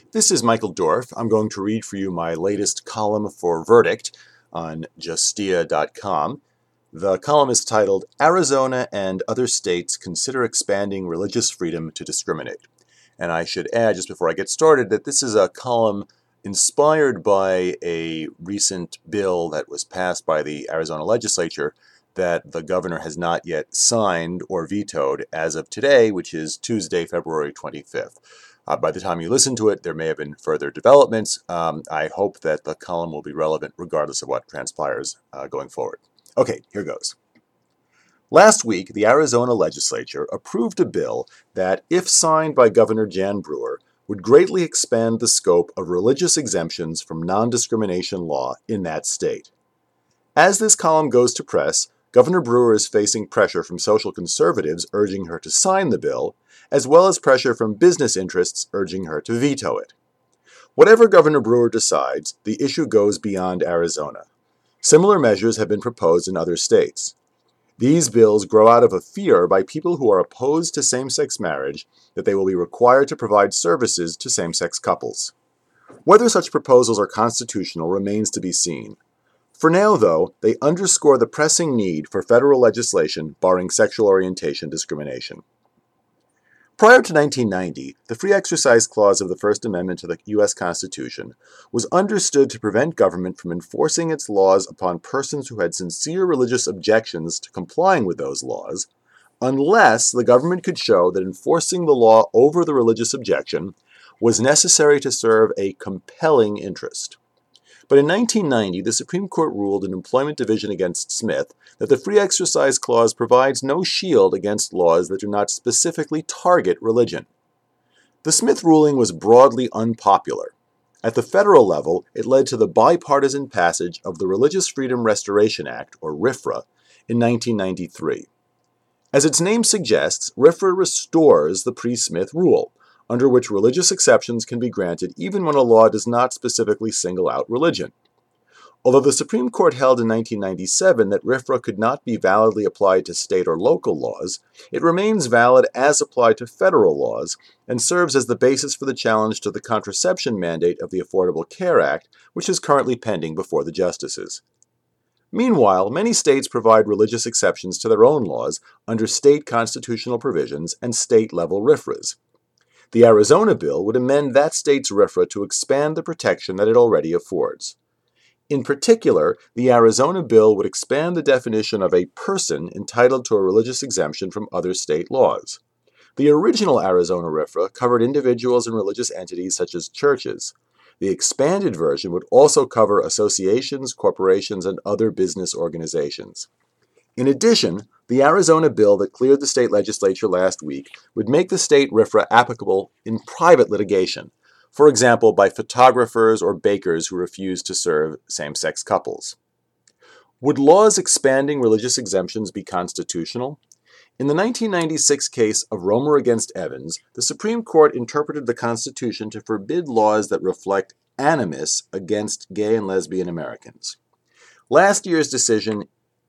This is Michael Dorf. I'm going to read for you my latest column for Verdict on Justia.com. The column is titled, Arizona and Other States Consider Expanding Religious Freedom to Discriminate. And I should add, just before I get started, that this is a column inspired by a recent bill that was passed by the Arizona legislature that the governor has not yet signed or vetoed as of today, which is Tuesday, February 25th. By the time you listen to it, there may have been further developments. I hope that the column will be relevant regardless of what transpires going forward. Okay, here goes. Last week, the Arizona legislature approved a bill that, if signed by Governor Jan Brewer, would greatly expand the scope of religious exemptions from non-discrimination law in that state. As this column goes to press, Governor Brewer is facing pressure from social conservatives urging her to sign the bill, as well as pressure from business interests urging her to veto it. Whatever Governor Brewer decides, the issue goes beyond Arizona. Similar measures have been proposed in other states. These bills grow out of a fear by people who are opposed to same-sex marriage that they will be required to provide services to same-sex couples. Whether such proposals are constitutional remains to be seen. For now, though, they underscore the pressing need for federal legislation barring sexual orientation discrimination. Prior to 1990, the Free Exercise Clause of the First Amendment to the U.S. Constitution was understood to prevent government from enforcing its laws upon persons who had sincere religious objections to complying with those laws, unless the government could show that enforcing the law over the religious objection was necessary to serve a compelling interest. But in 1990, the Supreme Court ruled in Employment Division against Smith that the Free Exercise Clause provides no shield against laws that do not specifically target religion. The Smith ruling was broadly unpopular. At the federal level, it led to the bipartisan passage of the Religious Freedom Restoration Act, or RFRA, in 1993. As its name suggests, RFRA restores the pre-Smith rule, under which religious exceptions can be granted even when a law does not specifically single out religion. Although the Supreme Court held in 1997 that RFRA could not be validly applied to state or local laws, it remains valid as applied to federal laws and serves as the basis for the challenge to the contraception mandate of the Affordable Care Act, which is currently pending before the justices. Meanwhile, many states provide religious exceptions to their own laws under state constitutional provisions and state-level RFRAs. The Arizona bill would amend that state's RFRA to expand the protection that it already affords. In particular, the Arizona bill would expand the definition of a person entitled to a religious exemption from other state laws. The original Arizona RFRA covered individuals and religious entities such as churches. The expanded version would also cover associations, corporations, and other business organizations. In addition, the Arizona bill that cleared the state legislature last week would make the state RFRA applicable in private litigation, for example, by photographers or bakers who refuse to serve same-sex couples. Would laws expanding religious exemptions be constitutional? In the 1996 case of Romer against Evans, the Supreme Court interpreted the Constitution to forbid laws that reflect animus against gay and lesbian Americans. Last year's decision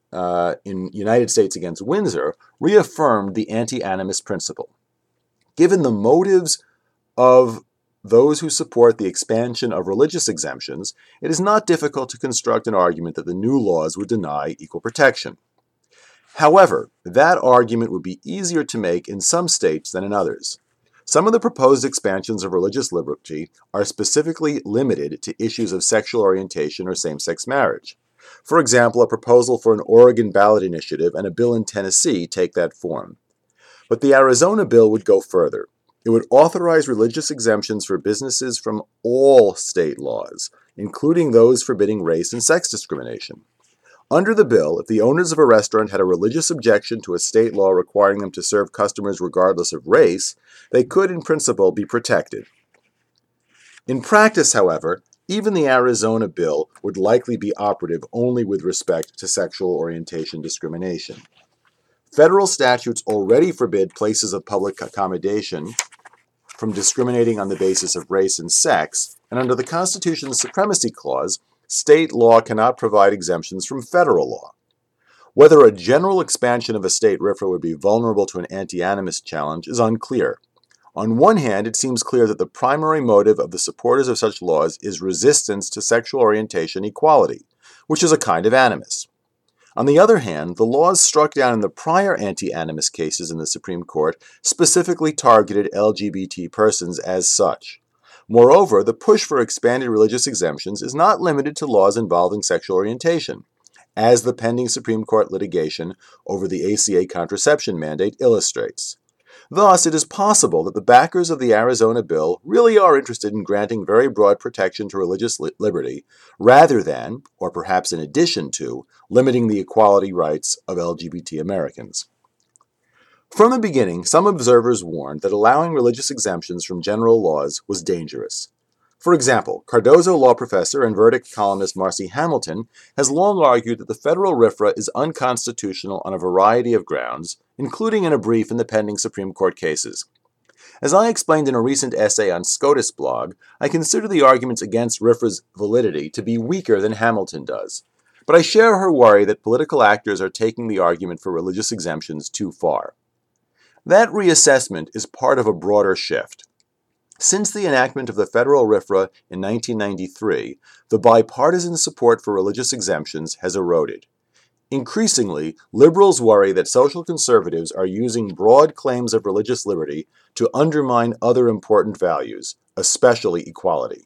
in United States against Windsor reaffirmed the anti-animus principle. Given the motives of those who support the expansion of religious exemptions, it is not difficult to construct an argument that the new laws would deny equal protection. However, that argument would be easier to make in some states than in others. Some of the proposed expansions of religious liberty are specifically limited to issues of sexual orientation or same-sex marriage. For example, a proposal for an Oregon ballot initiative and a bill in Tennessee take that form. But the Arizona bill would go further. It would authorize religious exemptions for businesses from all state laws, including those forbidding race and sex discrimination. Under the bill, if the owners of a restaurant had a religious objection to a state law requiring them to serve customers regardless of race, they could, in principle, be protected. In practice, however, even the Arizona bill would likely be operative only with respect to sexual orientation discrimination. Federal statutes already forbid places of public accommodation from discriminating on the basis of race and sex, and under the Constitution's Supremacy Clause, state law cannot provide exemptions from federal law. Whether a general expansion of a state RFRA would be vulnerable to an anti-animus challenge is unclear. On one hand, it seems clear that the primary motive of the supporters of such laws is resistance to sexual orientation equality, which is a kind of animus. On the other hand, the laws struck down in the prior anti-animus cases in the Supreme Court specifically targeted LGBT persons as such. Moreover, the push for expanded religious exemptions is not limited to laws involving sexual orientation, as the pending Supreme Court litigation over the ACA contraception mandate illustrates. Thus, it is possible that the backers of the Arizona bill really are interested in granting very broad protection to religious liberty, rather than, or perhaps in addition to, limiting the equality rights of LGBT Americans. From the beginning, some observers warned that allowing religious exemptions from general laws was dangerous. For example, Cardozo law professor and verdict columnist Marcy Hamilton has long argued that the federal RFRA is unconstitutional on a variety of grounds, including in a brief in the pending Supreme Court cases. As I explained in a recent essay on SCOTUS blog, I consider the arguments against RFRA's validity to be weaker than Hamilton does. But I share her worry that political actors are taking the argument for religious exemptions too far. That reassessment is part of a broader shift. Since the enactment of the federal RFRA in 1993, the bipartisan support for religious exemptions has eroded. Increasingly, liberals worry that social conservatives are using broad claims of religious liberty to undermine other important values, especially equality.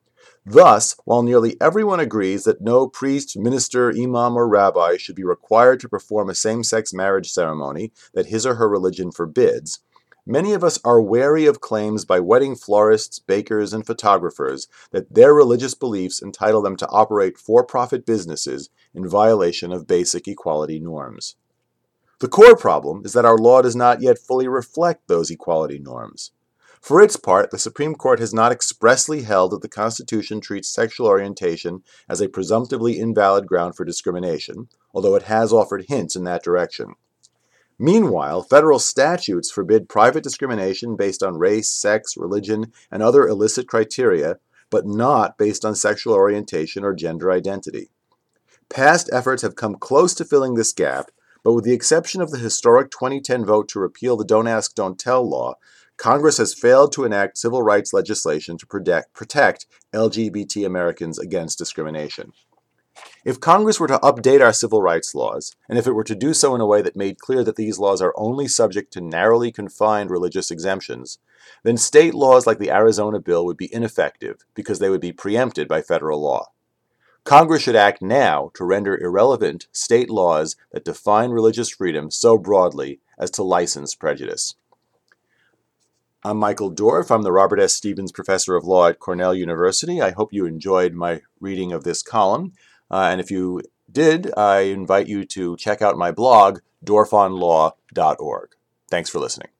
Thus, while nearly everyone agrees that no priest, minister, imam, or rabbi should be required to perform a same-sex marriage ceremony that his or her religion forbids, many of us are wary of claims by wedding florists, bakers, and photographers that their religious beliefs entitle them to operate for-profit businesses in violation of basic equality norms. The core problem is that our law does not yet fully reflect those equality norms. For its part, the Supreme Court has not expressly held that the Constitution treats sexual orientation as a presumptively invalid ground for discrimination, although it has offered hints in that direction. Meanwhile, federal statutes forbid private discrimination based on race, sex, religion, and other illicit criteria, but not based on sexual orientation or gender identity. Past efforts have come close to filling this gap, but with the exception of the historic 2010 vote to repeal the Don't Ask, Don't Tell law, Congress has failed to enact civil rights legislation to protect LGBT Americans against discrimination. If Congress were to update our civil rights laws, and if it were to do so in a way that made clear that these laws are only subject to narrowly confined religious exemptions, then state laws like the Arizona bill would be ineffective because they would be preempted by federal law. Congress should act now to render irrelevant state laws that define religious freedom so broadly as to license prejudice. I'm Michael Dorf. I'm the Robert S. Stevens Professor of Law at Cornell University. I hope you enjoyed my reading of this column. And if you did, I invite you to check out my blog, dorfonlaw.org. Thanks for listening.